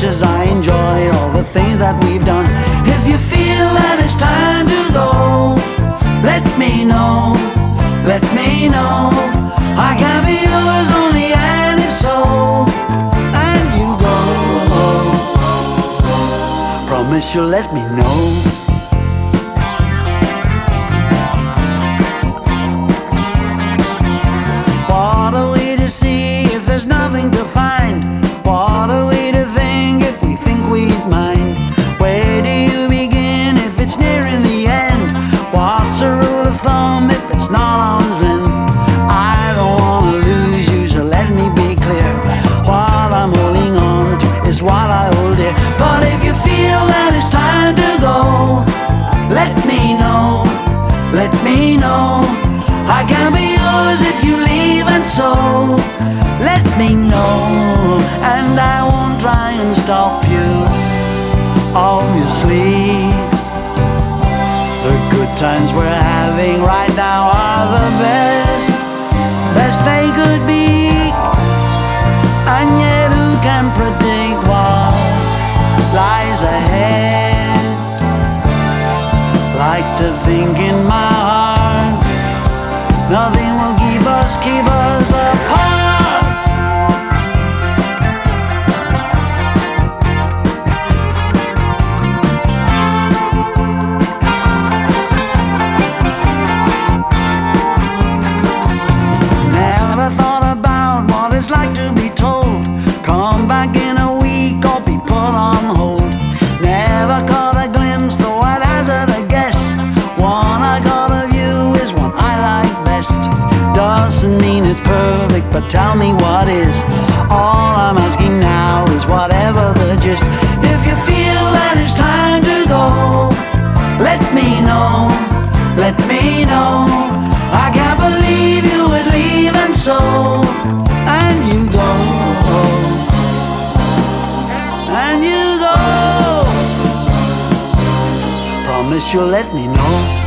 much as I enjoy all the things that we've done. If you feel that it's time to go, let me know, let me know. I can be yours only, and if so, and you go, promise you'll let me know. What are we to see if there's nothing to find? What are we to think if we think we'd mind? Where do you begin if it's nearing the end? What's a rule of thumb if it's not arm's length? I don't want to lose you, so let me be clear. What I'm holding on to is what I hold dear. But if you feel that it's time to go, let me know, let me know. I can be yours if you leave, and so let me know. And I won't try and stop you, obviously. The good times we're having right now are the best, best they could be. And yet who can predict what lies ahead? Like to think in my heart nothing will keep us apart. Never thought about what it's like to be told, come back in a week or be put on hold. Never caught a glimpse, though I'd hazard a guess. One I got of you is one I like best. Doesn't mean it's perfect, but tell me what is. All I'm asking now is whatever the gist. If you feel that it's time to go, let me know, let me know. I can't believe you would leave, and so, and you go, and you go. Promise you'll let me know.